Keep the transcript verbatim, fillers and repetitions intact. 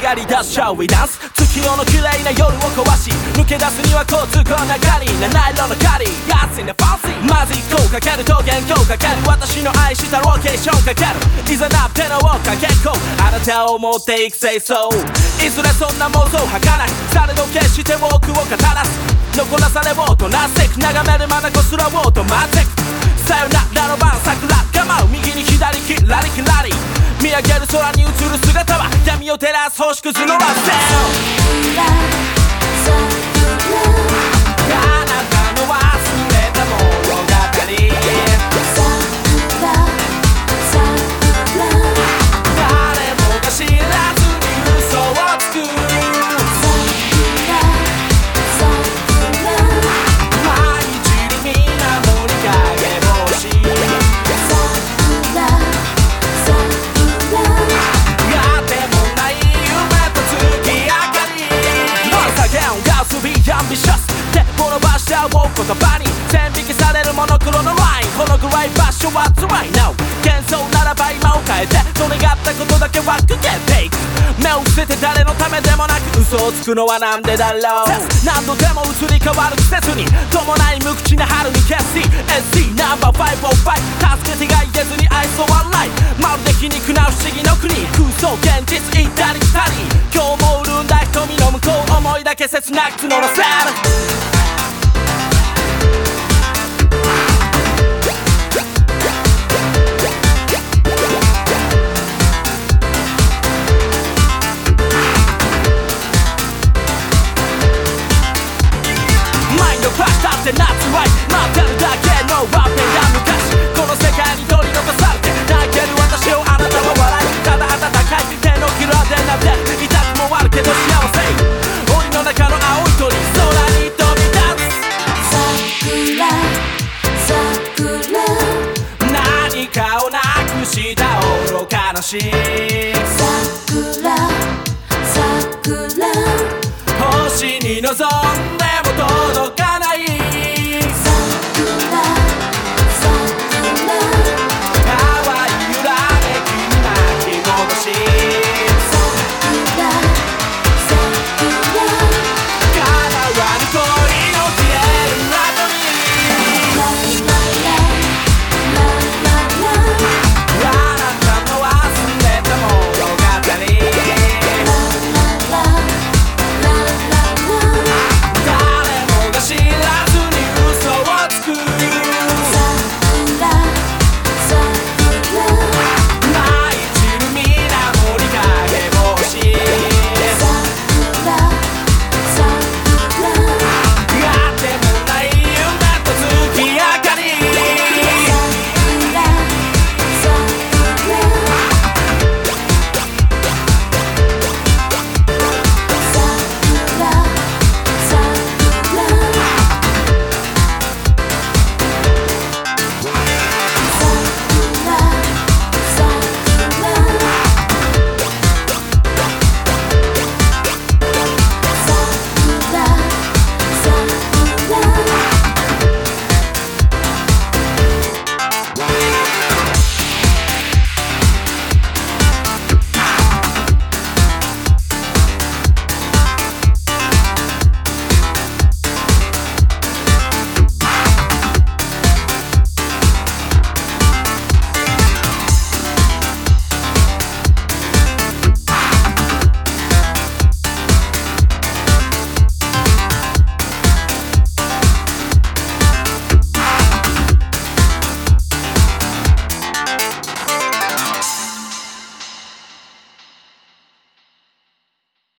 やりだすシャウィダンス月夜の綺麗な夜を壊し抜け出すには交通こながり七色のカリー安いなファンシーまず一個かけると元凶かける私の愛したロケーションかけるいざなってのをかけっこあなたを持っていく清掃いずれそんな妄想はかないされど決して多くを語らず残らされようとなせく眺める眼すらおうと待ってくさよならの晩桜構う右に左キラリキラリ見上げる空に映る姿は闇を照らす星屑のラッセルあなたの忘れた物語誰もが知らずに嘘をつく毎日に水面に影星やってもない夢と月明かり Once again girls be ambitious 手を伸ばし合おう言葉に線引きされるモノクロのラインこのぐらい場所は辛い Now 幻想ならば今を変えてと願ったことだけはくけていく目を捨てて誰のためでもなく嘘をつくのはなんでだろう何度でも移り変わる季節に伴い無口な春に消し エスディー ナンバーごひゃくご助けてが言えずに愛想笑いまるで皮肉な不思議の国空想現実行ったり来たり今日も潤んだ瞳の向こう思いだけ切なく募らせる夏はい待ってるだけのワッペンが昔この世界に取り残されて泣ける私をあなたは笑いただ温かい手のひらでなでる痛くもあるけど幸せ檻の中の青い鳥空に飛び立つ桜桜何かをなくした愚かなし桜桜星に望ん